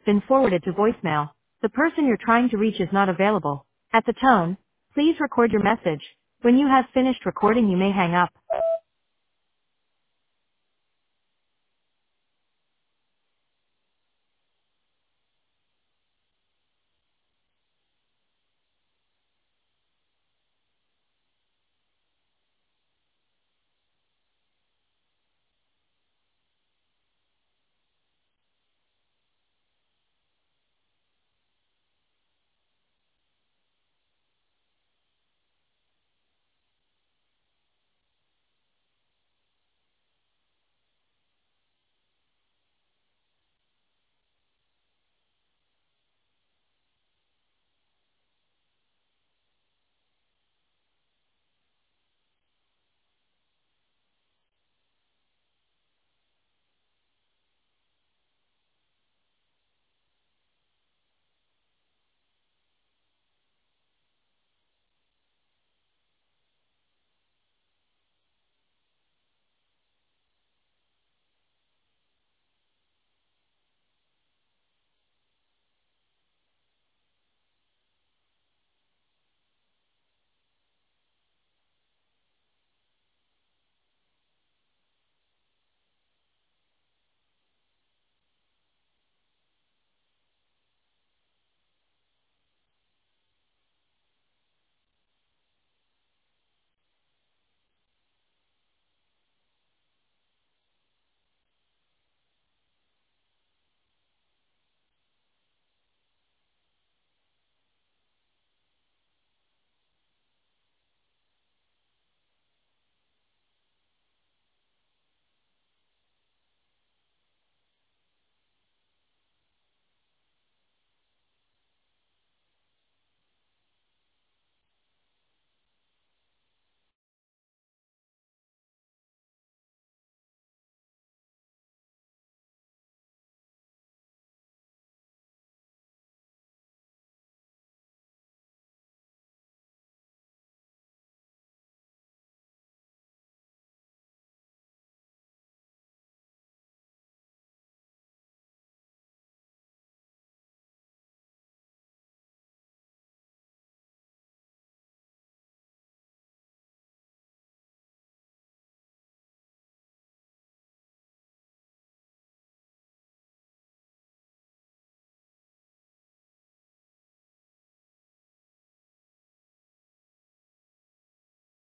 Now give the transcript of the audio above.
been forwarded to voicemail. The person you're trying to reach is not available. At the tone, please record your message. When you have finished recording, you may hang up.